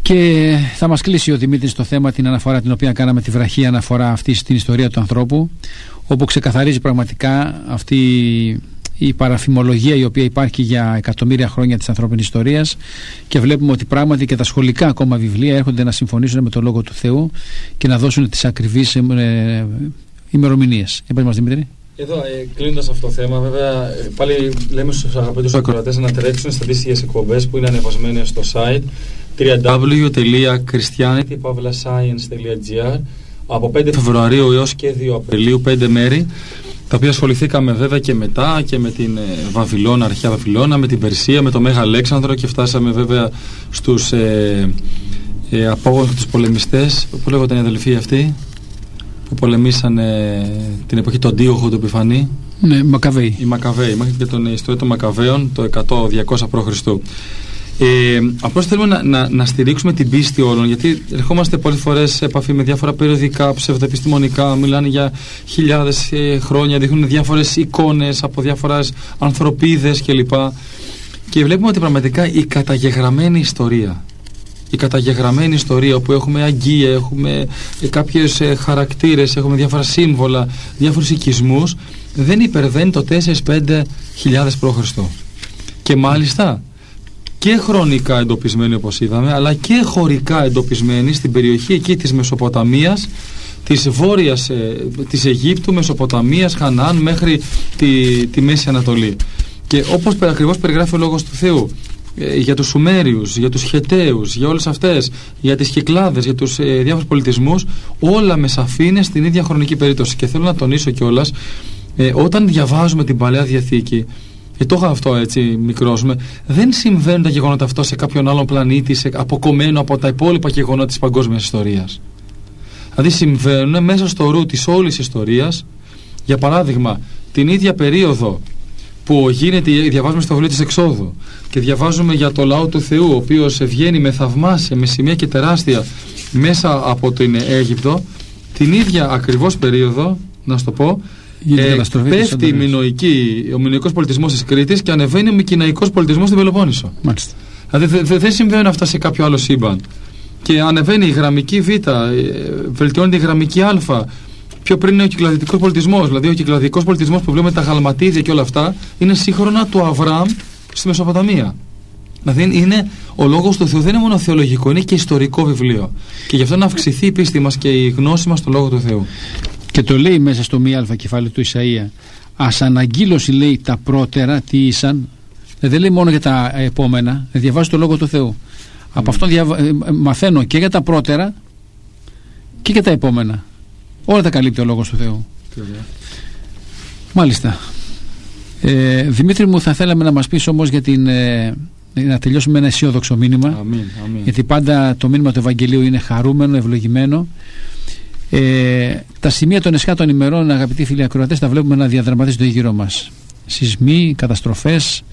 Και θα μας κλείσει ο Δημήτρης στο θέμα, την αναφορά την οποία κάναμε, τη βραχή αναφορά αυτή στην ιστορία του ανθρώπου, όπου ξεκαθαρίζει πραγματικά αυτή η παραφημολογία η οποία υπάρχει για εκατομμύρια χρόνια της ανθρώπινης ιστορίας, και βλέπουμε ότι πράγματι και τα σχολικά ακόμα βιβλία έρχονται να συμφωνήσουν με το Λόγο του Θεού και να δώσουν τις ακριβείς ημερομηνίες. Πες μας, Δημήτρη. Εδώ, κλείνοντας αυτό το θέμα, βέβαια, πάλι λέμε στους αγαπητούς ακροατές να τρέξουν στις αντίστοιχες εκπομπές που είναι ανεβασμένες στο site www.christianity-science.gr από 5 Φεβρουαρίου έως και 2 Απριλίου, 5 μέρη, τα οποία ασχοληθήκαμε βέβαια και μετά και με την Βαβυλώνα, αρχαία Βαβυλώνα, με την Περσία, με το Μέγα Αλέξανδρο, και φτάσαμε βέβαια στους απόγονους, τους πολεμιστές, που λέγονταν οι αδελφοί αυτοί που πολεμήσαν την εποχή του Αντίοχου του Επιφανή. Ναι, Μακαβαίοι. Οι Μακαβαίοι, και τον ιστορία των Μακαβαίων το 100-200 π.Χ. Απλώς θέλουμε να στηρίξουμε την πίστη όλων, γιατί ερχόμαστε πολλές φορές σε επαφή με διάφορα περιοδικά, ψευδοεπιστημονικά, μιλάνε για χιλιάδες χρόνια, δείχνουν διάφορες εικόνες από διάφορες ανθρωπίδες κλπ. Και βλέπουμε ότι πραγματικά η καταγεγραμμένη ιστορία, όπου έχουμε αγγεία, έχουμε κάποιες χαρακτήρες, έχουμε διάφορα σύμβολα, διάφορους οικισμούς, δεν υπερβαίνει το 4-5 χιλιάδες π.Χ. Και μάλιστα και χρονικά εντοπισμένοι, όπως είδαμε, αλλά και χωρικά εντοπισμένοι στην περιοχή εκεί της Μεσοποταμίας, της βόρειας της Αιγύπτου, Μεσοποταμίας, Χαναάν, μέχρι τη Μέση Ανατολή. Και όπως ακριβώς περιγράφει ο Λόγος του Θεού, για τους Σουμέριους, για τους Χεταίους, για όλες αυτές, για τις Κυκλάδες, για τους διάφορους πολιτισμούς, όλα με σαφήνεια στην ίδια χρονική περίπτωση. Και θέλω να τονίσω κιόλας, όταν διαβάζουμε την Παλαιά Διαθήκη, το είχα αυτό έτσι μικρός με, δεν συμβαίνουν τα γεγονότα αυτό σε κάποιον άλλον πλανήτη, αποκομμένο από τα υπόλοιπα γεγονότα της παγκόσμιας ιστορίας. Δηλαδή συμβαίνουν μέσα στο ρου της όλης ιστορίας. Για παράδειγμα, την ίδια περίοδο που διαβάζουμε στο βιβλίο της Εξόδου και διαβάζουμε για το λαό του Θεού, ο οποίος βγαίνει με θαυμάσια, με σημεία και τεράστια μέσα από την Αίγυπτο, την ίδια ακριβώς περίοδο, να σου το πω, πέφτει ο μινωικός πολιτισμός της Κρήτης και ανεβαίνει ο μικηναϊκός πολιτισμός στην Πελοπόννησο. Μάλιστα. Δηλαδή δεν συμβαίνουν αυτά σε κάποιο άλλο σύμπαν. Και ανεβαίνει η γραμμική Β, βελτιώνεται η γραμμική Α. Πιο πριν είναι ο κυκλαδικός πολιτισμός. Δηλαδή ο κυκλαδικός πολιτισμός που βλέπουμε τα γαλματίδια και όλα αυτά είναι σύγχρονα του Αβραάμ στη Μεσοποταμία. Δηλαδή ο Λόγος του Θεού δεν είναι μόνο θεολογικό, είναι και ιστορικό βιβλίο. Και γι' αυτό να αυξηθεί η πίστη μας και η γνώση μας στο Λόγο του Θεού. Και το λέει μέσα στο 1α κεφάλαιο του Ισαΐα, ας αναγγείλωση, λέει, τα πρώτερα τι ήσαν. Δεν λέει μόνο για τα επόμενα, διαβάζω το Λόγο του Θεού. Από αυτό μαθαίνω και για τα πρώτερα και για τα επόμενα. Όλα τα καλύπτει ο Λόγος του Θεού. Μάλιστα. Δημήτρη μου, θα θέλαμε να μας πεις όμως να τελειώσουμε με ένα αισιόδοξο μήνυμα. Αμήν. Γιατί πάντα το μήνυμα του Ευαγγελίου είναι χαρούμενο, ευλογημένο. Τα σημεία των εσχάτων ημερών, αγαπητοί φίλοι ακροατές, τα βλέπουμε να διαδραματίζονται γύρω μας. Σεισμοί, καταστροφές,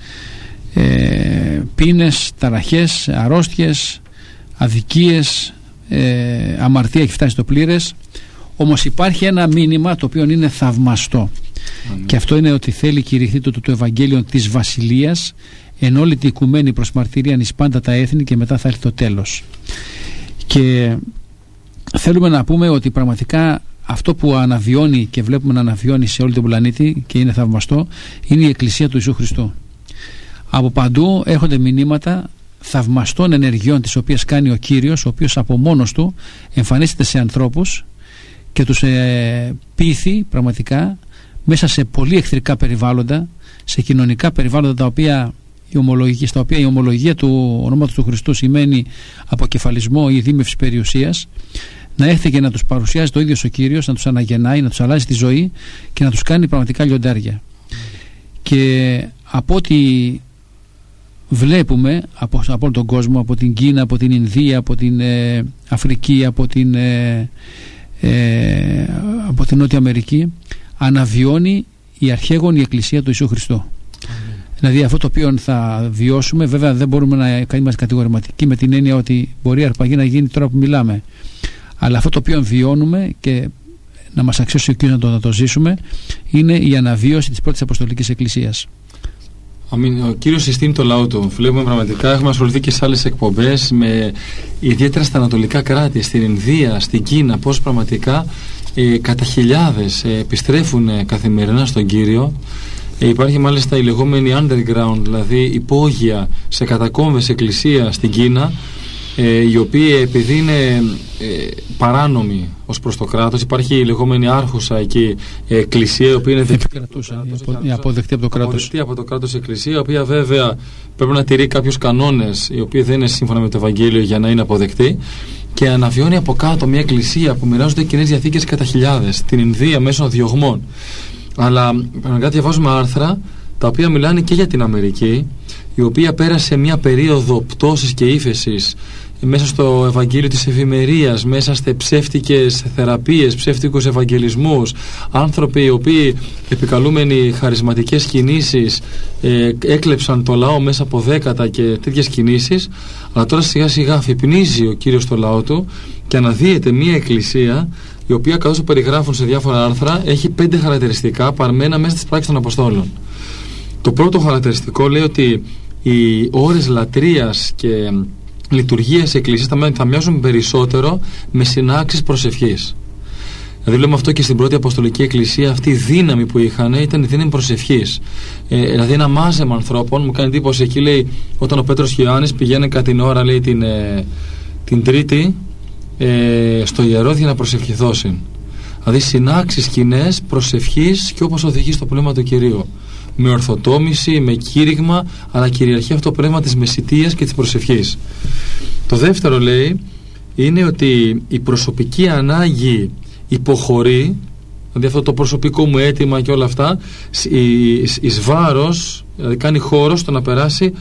πείνες, ταραχές, αρρώστιες, αδικίες, αμαρτία έχει φτάσει στο πλήρες. Όμως υπάρχει ένα μήνυμα το οποίο είναι θαυμαστό. Και αυτό είναι ότι θέλει κηρυχθεί το Ευαγγέλιο της Βασιλείας εν όλη την οικουμένη προς μαρτυρίαν εις πάντα τα έθνη, και μετά θα έρθει το τέλος. Και θέλουμε να πούμε ότι πραγματικά αυτό που αναβιώνει και βλέπουμε να αναβιώνει σε όλη τον πλανήτη και είναι θαυμαστό είναι η Εκκλησία του Ιησού Χριστού. Από παντού έρχονται μηνύματα θαυμαστών ενεργειών τις οποίες κάνει ο Κύριος, ο οποίος από μόνος του εμφανίζεται σε ανθρώπους και τους πείθει πραγματικά μέσα σε πολύ εχθρικά περιβάλλοντα, σε κοινωνικά περιβάλλοντα στα οποία η ομολογία του ονόματος του Χριστού σημαίνει αποκεφαλισμό ή δίμευση περιουσίας, να έρθει και να τους παρουσιάζει το ίδιος ο Κύριος, να τους αναγεννάει, να τους αλλάζει τη ζωή και να τους κάνει πραγματικά λιοντάρια. Και από ό,τι βλέπουμε από όλο τον κόσμο, από την Κίνα, από την Ινδία, από την Αφρική, από την Νότια Αμερική, αναβιώνει η αρχαίγονη Εκκλησία του Ιησού Χριστού. Δηλαδή αυτό το οποίο θα βιώσουμε, βέβαια δεν μπορούμε να είμαστε κατηγορηματικοί με την έννοια ότι μπορεί η αρπαγή να γίνει τώρα που μιλάμε, αλλά αυτό το οποίο βιώνουμε και να μας αξιώσει ο Κύριος να το ζήσουμε είναι η αναβίωση της πρώτης Αποστολικής Εκκλησίας. Αμήν. Ο Κύριος συστήνει το λαό του. Βλέπουμε πραγματικά, έχουμε ασχοληθεί και σε άλλες εκπομπές με ιδιαίτερα στα ανατολικά κράτη, στην Ινδία, στην Κίνα, πώς πραγματικά κατά χιλιάδες επιστρέφουν καθημερινά στον Κύριο. Υπάρχει μάλιστα η λεγόμενη underground, δηλαδή υπόγεια σε κατακόμβες εκκλησία στην Κίνα, οι οποίοι επειδή είναι παράνομοι ως προς το κράτος, υπάρχει η λεγόμενη άρχουσα εκεί εκκλησία, η οποία είναι αποδεκτή από το κράτος. Αποδεκτή από το κράτος εκκλησία, η οποία βέβαια πρέπει να τηρεί κάποιους κανόνες, οι οποίοι δεν είναι σύμφωνα με το Ευαγγέλιο για να είναι αποδεκτή, και αναβιώνει από κάτω μια εκκλησία που μοιράζονται κοινές διαθήκες κατά χιλιάδες, στην Ινδία μέσω διωγμών. Αλλά πραγματικά διαβάζουμε άρθρα τα οποία μιλάνε και για την Αμερική, η οποία πέρασε μια περίοδο πτώσης και ύφεσης μέσα στο Ευαγγέλιο της Ευημερίας, μέσα σε ψεύτικες θεραπείες, ψεύτικους ευαγγελισμούς, άνθρωποι οι οποίοι επικαλούμενοι χαρισματικές κινήσεις έκλεψαν το λαό μέσα από δέκατα και τέτοιες κινήσεις. Αλλά τώρα σιγά σιγά αφυπνίζει ο Κύριος το λαό του και αναδύεται μια εκκλησία, η οποία, καθώς το περιγράφουν σε διάφορα άρθρα, έχει 5 χαρακτηριστικά παρμένα μέσα στις πράξεις των Αποστόλων. Το πρώτο χαρακτηριστικό λέει ότι οι ώρες λατρείας και λειτουργίας εκκλησίας θα μοιάζουν περισσότερο με συνάξεις προσευχής. Δηλαδή βλέπουμε αυτό και στην πρώτη Αποστολική Εκκλησία, αυτή η δύναμη που είχαν ήταν η δύναμη προσευχής. Δηλαδή ένα μάζεμα ανθρώπων, μου κάνει εντύπωση εκεί, λέει, όταν ο Πέτρος και ο Ιωάννης πηγαίνουν κατά την ώρα, λέει, την Τρίτη στο ιερό για να προσευχηθώσουν. Δηλαδή συνάξεις κοινές προσευχής και όπως οδηγεί στο πνεύμα του Κυρίου. Με ορθοτόμηση, με κήρυγμα, αλλά κυριαρχεί αυτό το πνεύμα της μεσιτείας και της προσευχής. Το δεύτερο, λέει, είναι ότι η προσωπική ανάγκη υποχωρεί, δηλαδή αυτό το προσωπικό μου αίτημα και όλα αυτά, εις βάρος, δηλαδή κάνει χώρο στο να περάσει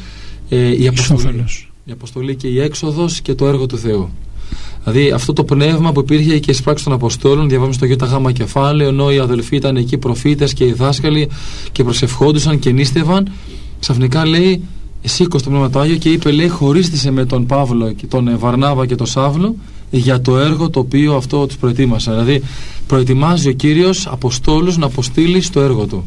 η αποστολή και η έξοδος και το έργο του Θεού. Δηλαδή αυτό το πνεύμα που υπήρχε και στις πράξεις των Αποστόλων, διαβάζουμε στο ΙΓ κεφάλαιο, ενώ οι αδελφοί ήταν εκεί προφήτες και οι δάσκαλοι και προσευχόντουσαν και νίστευαν, ξαφνικά, λέει, σήκωσε το Πνεύμα το Άγιο και είπε, λέει, χωρίστησε με τον Παύλο, τον Βαρνάβα και τον Σάβλο για το έργο το οποίο αυτό τους προετοίμασε. Δηλαδή προετοιμάζει ο Κύριος αποστόλους να αποστείλει στο έργο του.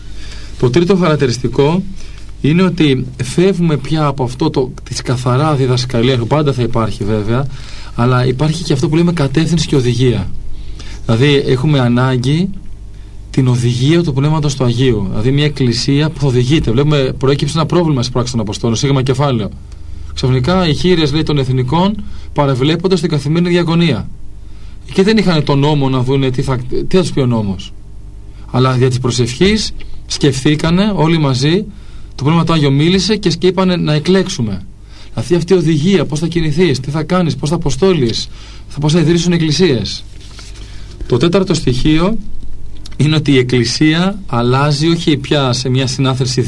Το τρίτο χαρακτηριστικό είναι ότι φεύγουμε πια από αυτό της καθαρά διδασκαλία, που πάντα θα υπάρχει βέβαια, αλλά υπάρχει και αυτό που λέμε κατεύθυνση και οδηγία. Δηλαδή έχουμε ανάγκη την οδηγία του Πνεύματος του Αγίου. Δηλαδή μια εκκλησία που θα οδηγείται. Βλέπουμε, προέκυψε ένα πρόβλημα στις πράξεις των Αποστόλων, ΙΓ κεφάλαιο. Ξαφνικά οι χείρες, λέει, των εθνικών παρεβλέπονται στην καθημερινή διακονία. Και δεν είχαν τον νόμο να δουν τι θα τους πει ο νόμος. Αλλά δια της προσευχής σκεφτήκανε όλοι μαζί, το Πνεύμα του Άγιο μίλησε και είπανε να εκλέξουμε. Αυτή η οδηγία, πώς θα κινηθείς, τι θα κάνεις, πώς θα αποστόλεις, πώς θα ιδρύσουν εκκλησίες. Το τέταρτο στοιχείο είναι ότι η εκκλησία αλλάζει όχι πια σε μια συνάθρηση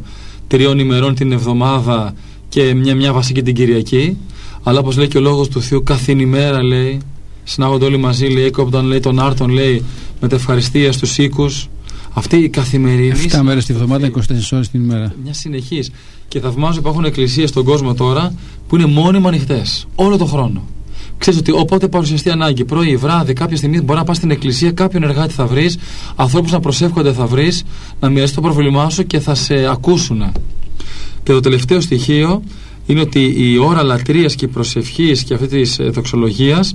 2-3 ημερών την εβδομάδα και μια βασική την Κυριακή, αλλά όπως λέει και ο Λόγος του Θεού, καθήν ημέρα, λέει, συνάγονται όλοι μαζί, λέει, έκοπταν, λέει, τον άρτον, λέει, με τα ευχαριστία στους οίκους. Αυτή η καθημερινή 7 μέρες τη βδομάδα, 24 ώρες την ημέρα. Μια συνεχής. Και θαυμάζω, υπάρχουν εκκλησίες στον κόσμο τώρα που είναι μόνιμα ανοιχτές όλο τον χρόνο. Ξέρεις ότι όποτε παρουσιαστεί ανάγκη, πρωί, βράδυ, κάποια στιγμή μπορεί να πας στην εκκλησία, κάποιον εργάτη θα βρεις, ανθρώπους να προσεύχονται θα βρεις, να μοιραστεί το πρόβλημά σου και θα σε ακούσουν. Και το τελευταίο στοιχείο είναι ότι η ώρα λατρείας και προσευχής και αυτή της δοξολογίας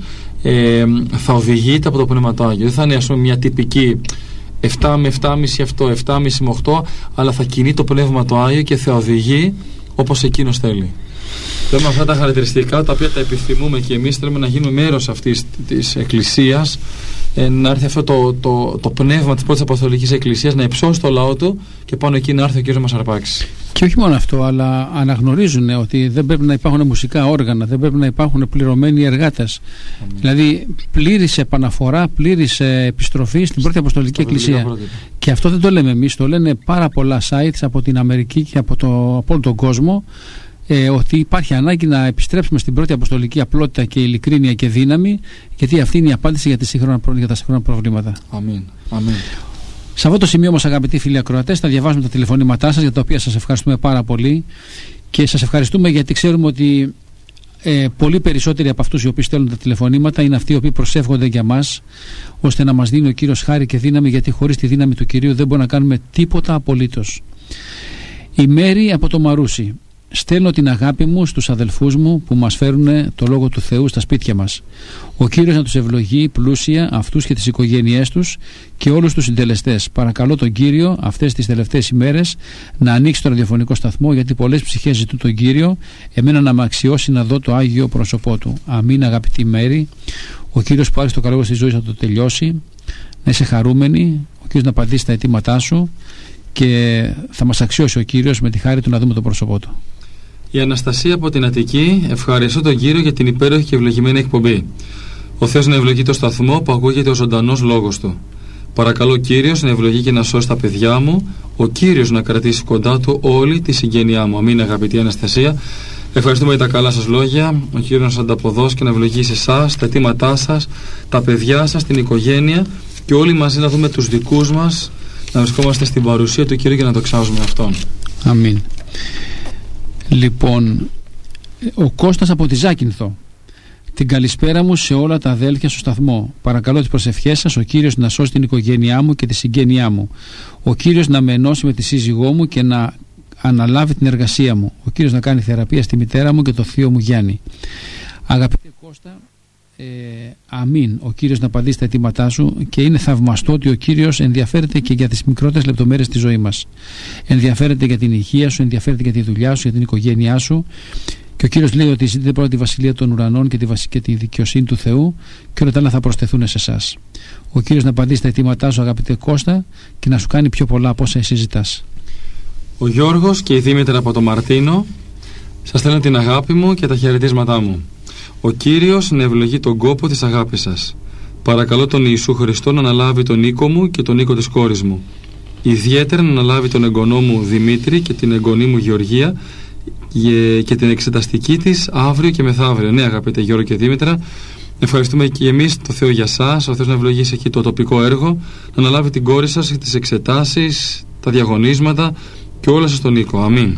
θα οδηγείται από το Πνεύμα του Άγιο. Δεν θα είναι, ας πούμε, μια τυπική 7 με 7,5 αυτό, 7,5 με 8, αλλά θα κινεί το Πνεύμα του Άγιο και θα οδηγεί όπως εκείνος θέλει. Λέμε αυτά τα χαρακτηριστικά τα οποία τα επιθυμούμε και εμείς θέλουμε να γίνουμε μέρος αυτής της Εκκλησίας, να έρθει αυτό το πνεύμα της πρώτης Αποστολικής Εκκλησίας να υψώσει το λαό του και πάνω εκεί να έρθει ο Κύριος να μας αρπάξει. Και όχι μόνο αυτό, αλλά αναγνωρίζουν ότι δεν πρέπει να υπάρχουν μουσικά όργανα, δεν πρέπει να υπάρχουν πληρωμένοι εργάτες. Δηλαδή πλήρης επαναφορά, πλήρης επιστροφή στην πρώτη Αποστολική Εκκλησία. Και αυτό δεν το λέμε εμείς, το λένε πάρα πολλά sites από την Αμερική και από όλο τον κόσμο. Ότι υπάρχει ανάγκη να επιστρέψουμε στην πρώτη αποστολική απλότητα και ειλικρίνεια και δύναμη, γιατί αυτή είναι η απάντηση για τα σύγχρονα προβλήματα. Αμήν. Αμήν. Σε αυτό το σημείο όμως, αγαπητοί φίλοι ακροατές, θα διαβάζουμε τα τηλεφωνήματά σας, για τα οποία σας ευχαριστούμε πάρα πολύ και σας ευχαριστούμε γιατί ξέρουμε ότι πολύ περισσότεροι από αυτούς οι οποίοι στέλνουν τα τηλεφωνήματα είναι αυτοί οι οποίοι προσεύχονται για μας, ώστε να μας δίνει ο Κύριος χάρη και δύναμη, γιατί χωρίς τη δύναμη του Κυρίου δεν μπορούμε να κάνουμε τίποτα απολύτως. Η Μέρη από το Μαρούσι. στέλνω την αγάπη μου στους αδελφούς μου που μας φέρουν το Λόγο του Θεού στα σπίτια μας. Ο Κύριος να τους ευλογεί πλούσια, αυτούς και τις οικογένειές τους και όλους τους συντελεστές. Παρακαλώ τον Κύριο αυτές τις τελευταίες ημέρες να ανοίξει το ραδιοφωνικό σταθμό, γιατί πολλές ψυχές ζητούν τον Κύριο, εμένα να με αξιώσει να δω το Άγιο πρόσωπό του. Αμήν, αγαπητή Μέρη. Ο Κύριος που άρχισε το καλό στη ζωή να το τελειώσει, να είσαι χαρούμενη, ο Κύριος να απαντήσει στα αιτήματά σου και θα μας αξιώσει ο Κύριος με τη χάρη του να δούμε το πρόσωπό του. Η Αναστασία από την Αττική. Ευχαριστώ τον Κύριο για την υπέροχη και ευλογημένη εκπομπή. Ο Θεός να ευλογεί το σταθμό που ακούγεται ο ζωντανός λόγος του. Παρακαλώ Κύριος να ευλογεί και να σώσει τα παιδιά μου, ο Κύριος να κρατήσει κοντά του όλη τη συγγένειά μου. Αμήν, αγαπητή Αναστασία. Ευχαριστούμε για τα καλά σας λόγια. Ο Κύριος να σας ανταποδώσει και να ευλογήσει εσάς, τα αιτήματά σας, τα παιδιά σας, την οικογένεια και όλοι μαζί να δούμε τους δικούς μας, να βρισκόμαστε στην παρουσία του Κύριου και να δοξάζουμε Αυτόν. Αμήν. Λοιπόν, ο Κώστας από τη Ζάκυνθο. Την καλησπέρα μου σε όλα τα αδέλφια στο σταθμό. Παρακαλώ τις προσευχές σας, ο Κύριος να σώσει την οικογένειά μου και τη συγγένειά μου. Ο Κύριος να με ενώσει με τη σύζυγό μου και να αναλάβει την εργασία μου. Ο Κύριος να κάνει θεραπεία στη μητέρα μου και το θείο μου Γιάννη. Αγαπητέ Κώστα, αμήν. Ο Κύριος να απαντήσει τα αιτήματά σου και είναι θαυμαστό ότι ο Κύριος ενδιαφέρεται και για τις μικρότερες λεπτομέρειες της ζωής μας. Ενδιαφέρεται για την υγεία σου, ενδιαφέρεται για τη δουλειά σου, για την οικογένειά σου. Και ο Κύριος λέει ότι ζητείτε πρώτα τη βασιλεία των ουρανών και τη δικαιοσύνη του Θεού και όλα τα άλλα θα προσθεθούν σε εσάς. Ο Κύριος να απαντήσει τα αιτήματά σου, αγαπητέ Κώστα, και να σου κάνει πιο πολλά από όσα εσύ ζητάς. Ο Γιώργος και η Δήμητρα από το Μαρτίνο. Σας στέλνω την αγάπη μου και τα χαιρετίσματά μου. Ο Κύριος να ευλογεί τον κόπο της αγάπης σας. Παρακαλώ τον Ιησού Χριστό να αναλάβει τον οίκο μου και τον οίκο της κόρης μου. Ιδιαίτερα να αναλάβει τον εγγονό μου Δημήτρη και την εγγονή μου Γεωργία και την εξεταστική της αύριο και μεθαύριο. Ναι, αγαπητέ Γιώργο και Δήμητρα, ευχαριστούμε και εμείς το Θεό για σας. Ο Θεός να ευλογήσει εκεί το τοπικό έργο, να αναλάβει την κόρη σας και τις εξετάσεις, τα διαγωνίσματα και όλα σας τον οίκο. Αμήν.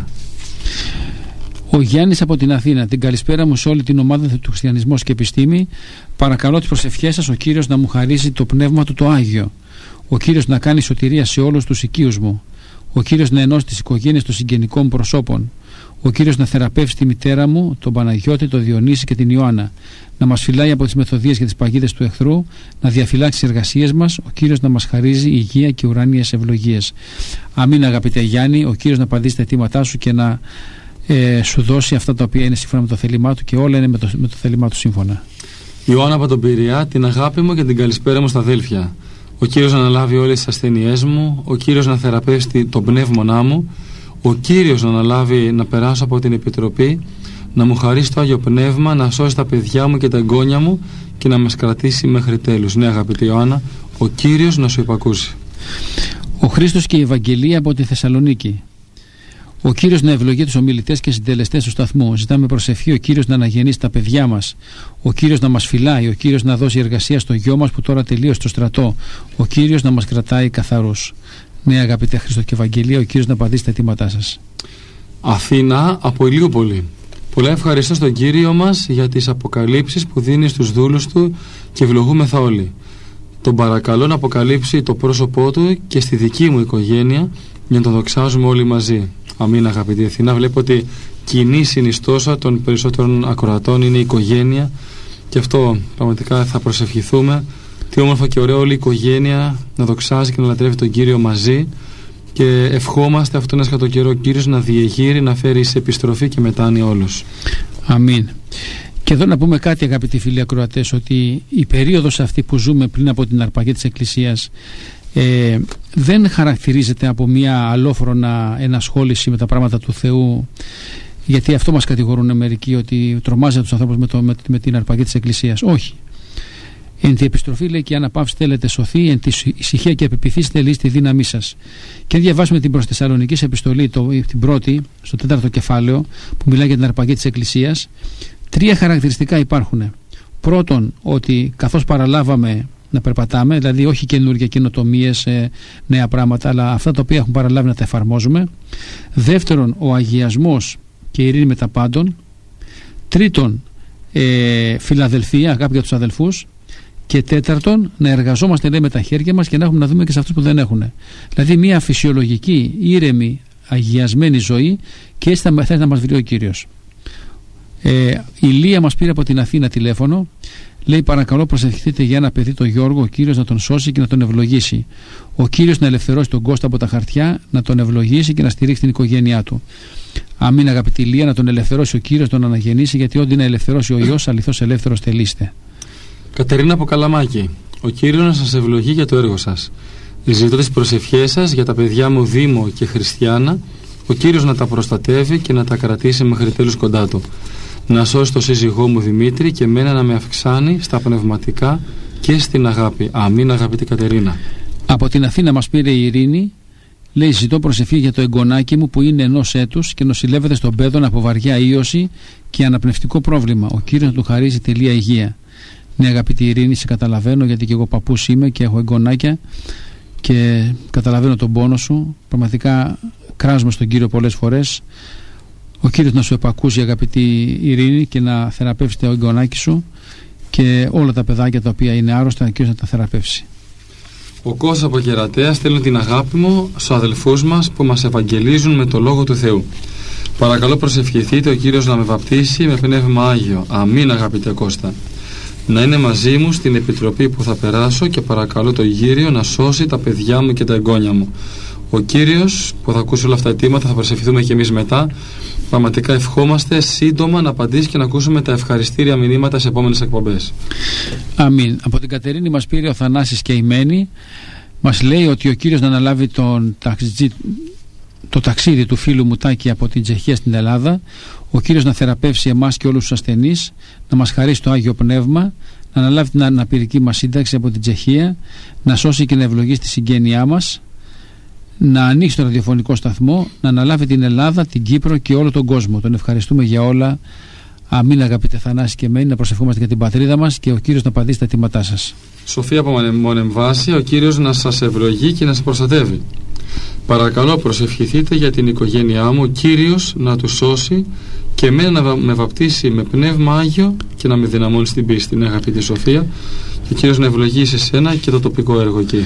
Ο Γιάννης από την Αθήνα. Την καλησπέρα μου σε όλη την ομάδα του Χριστιανισμός και Επιστήμη. Παρακαλώ τις προσευχές σας, ο Κύριος να μου χαρίσει το πνεύμα του το Άγιο. Ο Κύριος να κάνει σωτηρία σε όλους τους οικείους μου. Ο Κύριος να ενώσει τις οικογένειες των συγγενικών προσώπων. Ο Κύριος να θεραπεύσει τη μητέρα μου, τον Παναγιώτη, τον Διονύση και την Ιωάννα. Να μας φυλάει από τις μεθοδίες και τις παγίδες του εχθρού. Να διαφυλάξει τις εργασίες μας. Ο Κύριος να μας χαρίζει υγεία και ουράνιες ευλογίες. Αμήν, αγαπητέ Γιάννη. Ο Κύριος να απαντήσει τα αιτήματά σου και να σου δώσει αυτά τα οποία είναι σύμφωνα με το θέλημά του και όλα είναι με το θέλημά του σύμφωνα. Ιωάννα από τον Πειραιά, την αγάπη μου και την καλησπέρα μου στα αδέλφια. Ο Κύριος να αναλάβει όλες τις ασθένειές μου. Ο Κύριος να θεραπεύσει τον πνεύμονά μου. Ο Κύριος να αναλάβει να περάσω από την Επιτροπή, να μου χαρίσει το Άγιο Πνεύμα, να σώσει τα παιδιά μου και τα εγγόνια μου και να μας κρατήσει μέχρι τέλους. Ναι, αγαπητή Ιωάννα, ο Κύριος να σου υπακούσει. Ο Χρήστος και η Ευαγγελία από τη Θεσσαλονίκη. Ο Κύριος να ευλογεί τους ομιλητές και συντελεστές του σταθμού. Ζητάμε προσευχή ο Κύριος να αναγεννήσει τα παιδιά μας. Ο Κύριος να μας φυλάει. Ο Κύριος να δώσει εργασία στο γιο μας που τώρα τελείωσε στο στρατό. Ο Κύριος να μας κρατάει καθαρούς. Ναι, αγαπητέ Χρήστο και Ευαγγελία, ο Κύριος να απαντήσει τα αιτήματά σας. Αθήνα από Ηλιούπολη. Πολλά ευχαριστώ στον Κύριο μας για τις αποκαλύψεις που δίνει στους δούλους του και ευλογούμεθα όλοι. Τον παρακαλώ να αποκαλύψει το πρόσωπό του και στη δική μου οικογένεια για να τον δοξάζουμε όλοι μαζί. Αμήν, αγαπητή Αθήνα. Βλέπω ότι κοινή συνιστόσα των περισσότερων ακροατών είναι η οικογένεια και αυτό πραγματικά θα προσευχηθούμε. Τι όμορφο και ωραίο όλη η οικογένεια να δοξάζει και να λατρεύει τον Κύριο μαζί και ευχόμαστε αυτόν τον κατά καιρό ο Κύριος να διεγείρει, να φέρει σε επιστροφή και μετάνοια όλους. Αμήν. Και εδώ να πούμε κάτι, αγαπητοί φίλοι ακροατές, ότι η περίοδος αυτή που ζούμε πριν από την αρπαγή της Εκκλησίας δεν χαρακτηρίζεται από μια αλόφρονα ενασχόληση με τα πράγματα του Θεού, γιατί αυτό μας κατηγορούν μερικοί, ότι τρομάζει τους ανθρώπους με την αρπαγή της Εκκλησίας. Όχι. Εν τη επιστροφή, λέει, και αναπαύση θέλετε σωθεί, εν τη ησυχία και απεπιθήσετε λύσει τη δύναμή σας. Και αν διαβάσουμε την προς Θεσσαλονικής επιστολή, την πρώτη, στο 4ο κεφάλαιο, που μιλάει για την αρπαγή της Εκκλησίας, 3 χαρακτηριστικά υπάρχουν. Πρώτον, ότι καθώς παραλάβαμε να περπατάμε, δηλαδή όχι καινούργια καινοτομίες, νέα πράγματα, αλλά αυτά τα οποία έχουν παραλάβει να τα εφαρμόζουμε. Δεύτερον, ο αγιασμός και η ειρήνη με τα πάντων. Τρίτον, φιλαδελφία, αγάπη για τους αδελφούς. Και τέταρτον, να εργαζόμαστε, λέει, με τα χέρια μας και να έχουμε να δούμε και σε αυτούς που δεν έχουν. Δηλαδή μια φυσιολογική, ήρεμη αγιασμένη ζωή, και έτσι θα έρθει να μας βρει ο Κύριος. Η Λία μας πήρε από την Αθήνα τηλέφωνο. Λέει: παρακαλώ προσευχηθείτε για ένα παιδί, τον Γιώργο, ο Κύριος να τον σώσει και να τον ευλογήσει. Ο Κύριος να ελευθερώσει τον Κώστα από τα χαρτιά, να τον ευλογήσει και να στηρίξει την οικογένειά του. Αμήν, αγαπητή Λία, να τον ελευθερώσει ο Κύριος, τον αναγεννήσει, γιατί ό,τι να ελευθερώσει ο Υιός, αληθώς ελεύθερος τελείστε. Κατερίνα από Καλαμάκη. Ο Κύριος να σας ευλογεί για το έργο σας. Ζητώ τις προσευχές σας για τα παιδιά μου Δήμο και Χριστιάνα. Ο Κύριος να τα προστατεύει και να τα κρατήσει μέχρι τέλους κοντά του. Να σώσει το σύζυγό μου Δημήτρη και εμένα να με αυξάνει στα πνευματικά και στην αγάπη. Αμήν, αγαπητή Κατερίνα. Από την Αθήνα μας πήρε η Ειρήνη. Λέει: ζητώ προσευχή για το εγγονάκι μου που είναι 1 έτους και νοσηλεύεται στον Πέδον από βαριά ίωση και αναπνευστικό πρόβλημα. Ο Κύριος να του χαρίζει τελεία υγεία. Ναι, αγαπητή Ειρήνη, σε καταλαβαίνω, γιατί και εγώ παππούς είμαι και έχω εγγονάκια και καταλαβαίνω τον πόνο σου. Πραγματικά κράζουμε στον Κύριο πολλές φορές. Ο Κύριος να σου επακούσει, αγαπητή Ειρήνη, και να θεραπεύσει το εγγονάκι σου και όλα τα παιδάκια τα οποία είναι άρρωστα, ο Κύριος να τα θεραπεύσει. Ο Κώστας από Κερατέα στέλνει την αγάπη μου στους αδελφούς μας που μας ευαγγελίζουν με το Λόγο του Θεού. Παρακαλώ προσευχηθείτε ο Κύριος να με βαπτίσει με Πνεύμα Άγιο. Αμήν, αγαπητέ Κώστα. Να είναι μαζί μου στην επιτροπή που θα περάσω και παρακαλώ τον Κύριο να σώσει τα παιδιά μου και τα εγγόνια μου. Ο Κύριος που θα ακούσει όλα αυτά τα αιτήματα, θα προσευχηθούμε και εμείς μετά. Πραγματικά ευχόμαστε σύντομα να απαντήσει και να ακούσουμε τα ευχαριστήρια μηνύματα σε επόμενες εκπομπές. Αμήν. Από την Κατερίνη μας πήρε ο Θανάσης και η Μένη. Μας λέει ότι ο Κύριος να αναλάβει το ταξίδι του φίλου μου Τάκη από την Τσεχία στην Ελλάδα. Ο Κύριος να θεραπεύσει εμάς και όλους τους ασθενείς, να μας χαρίσει το Άγιο Πνεύμα, να αναλάβει την αναπηρική μας σύνταξη από την Τσεχία, να σώσει και να ευλογήσει τη συγγένειά μας, να ανοίξει το ραδιοφωνικό σταθμό, να αναλάβει την Ελλάδα, την Κύπρο και όλο τον κόσμο. Τον ευχαριστούμε για όλα. Αμήν, αγαπητέ Θανάση και Μένη, να προσευχόμαστε για την πατρίδα μας και ο Κύριος να απαντήσει τα αιτήματά σας. Σοφία από Μονεμβάση, ο Κύριος να σας ευλογεί και να σας προστατεύει. Παρακαλώ προσευχηθείτε για την οικογένειά μου, ο Κύριος να του σώσει και εμένα να με βαπτίσει με Πνεύμα Άγιο και να με δυναμώνει στην πίστη. Ναι, αγαπητή Σοφία, και ο Κύριος να ευλογήσει εσένα και το τοπικό έργο εκεί.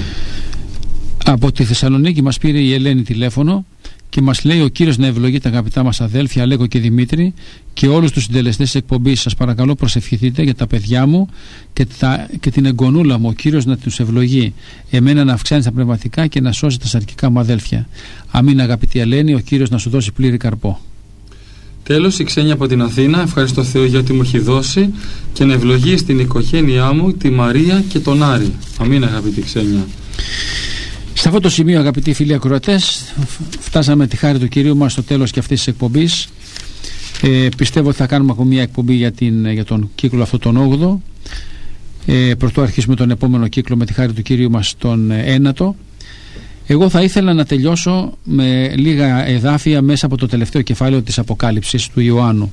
Από τη Θεσσαλονίκη μας πήρε η Ελένη τηλέφωνο και μας λέει: ο Κύριος να ευλογεί τα αγαπητά μας αδέλφια Αλέκο και Δημήτρη και όλους τους συντελεστές της εκπομπής. Σας παρακαλώ προσευχηθείτε για τα παιδιά μου και την εγγονούλα μου. Ο Κύριος να τους ευλογεί, εμένα να αυξάνει τα πνευματικά και να σώσει τα σαρκικά μου αδέλφια. Αμήν, αγαπητή Ελένη, ο Κύριος να σου δώσει πλήρη καρπό. Τέλος, η Ξένια από την Αθήνα. Ευχαριστώ Θεό για ό,τι μου έχει δώσει και να ευλογεί στην οικογένειά μου τη Μαρία και τον Άρη. Αμήν, αγαπητή Ξένια. Σε αυτό το σημείο, αγαπητοί φίλοι ακροατές, φτάσαμε τη χάρη του Κυρίου μας στο τέλος και αυτής της εκπομπής. Πιστεύω ότι θα κάνουμε ακόμα μια εκπομπή για τον κύκλο αυτό τον 8ο. Πρωτού αρχίσουμε τον επόμενο κύκλο με τη χάρη του Κυρίου μας τον 9ο. Εγώ θα ήθελα να τελειώσω με λίγα εδάφια μέσα από το τελευταίο κεφάλαιο της Αποκάλυψης του Ιωάννου.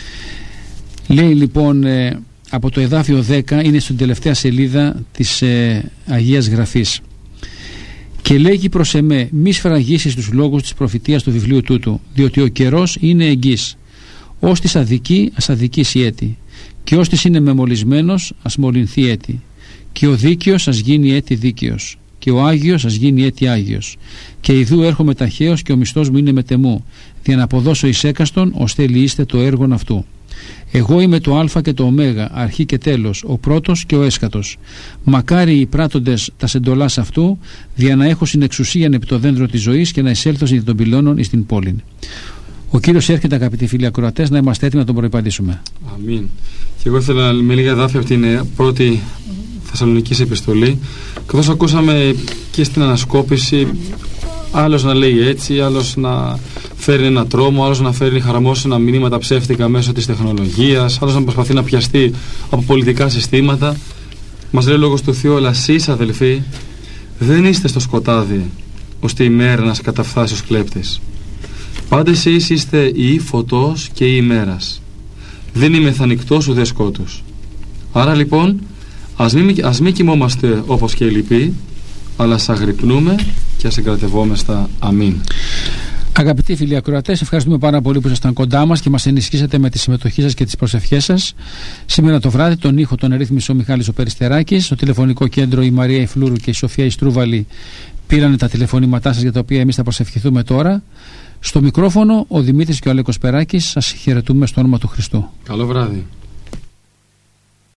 Λέει λοιπόν από το εδάφιο 10, είναι στην τελευταία σελίδα της Αγίας Γραφής. Και λέγει προς εμέ, μη σφραγίσεις τους λόγους της προφητείας του βιβλίου τούτου, διότι ο καιρός είναι εγγύς. Ως της αδική, ας αδικήσει έτη, και ως της είναι μεμολισμένος, ας μολυνθεί έτη, και ο δίκαιος ας γίνει έτη δίκαιος, και ο Άγιος ας γίνει έτη Άγιος. Και ιδού έρχομαι ταχαίως και ο μισθός μου είναι μετεμού, για να αποδώσω εις έκαστον, ως θέλει είστε το έργον αυτού. Εγώ είμαι το Α και το Ω, αρχή και τέλος, ο πρώτος και ο έσχατος. Μακάρι οι πράττοντες τα εντολάς αυτού, δια να έχω συνεξουσίαν επί το δέντρο της ζωής και να εισέλθω για των πυλώνων εις την πόλην. Ο Κύριος έρχεται, αγαπητοί φίλοι ακροατές, να είμαστε έτοιμοι να τον προϋπαντήσουμε. Αμήν. Και εγώ ήθελα με λίγα εδάφια από την πρώτη Θεσσαλονικής επιστολή, καθώς ακούσαμε και στην ανασκόπηση, άλλος να λέει έτσι, άλλος να φέρνει ένα τρόμο, άλλος να φέρνει χαραμόσυνα μηνύματα ψεύτικα μέσω της τεχνολογίας, άλλος να προσπαθεί να πιαστεί από πολιτικά συστήματα. Μας λέει ο Λόγος του Θεού, αλλά εσείς αδελφοί δεν είστε στο σκοτάδι, ώστε η μέρα να σας καταφθάσει ως κλέπτης. Πάντα εσείς είστε η φωτός και η ημέρας. Δεν είμαι θανικτός ουδέ σκότους. Άρα λοιπόν ας μην κοιμόμαστε όπως και οι λοιποί, αλλά ας αγρυπνούμε και ας εγκρατευόμεστα. Αμήν. Αγαπητοί φίλοι ακροατές, ευχαριστούμε πάρα πολύ που ήσασταν κοντά μας και μας ενισχύσατε με τη συμμετοχή σας και τις προσευχές σας. Σήμερα το βράδυ τον ήχο τον ερρύθμισε ο Μιχάλης ο Περιστεράκης, στο τηλεφωνικό κέντρο η Μαρία Ιφλούρου και η Σοφία Ιστρούβαλη πήραν τα τηλεφωνήματά σας για τα οποία εμείς θα προσευχηθούμε τώρα. Στο μικρόφωνο ο Δημήτρης και ο Αλέκος Περάκης. Σας χαιρετούμε στο όνομα του Χριστού. Καλό βράδυ.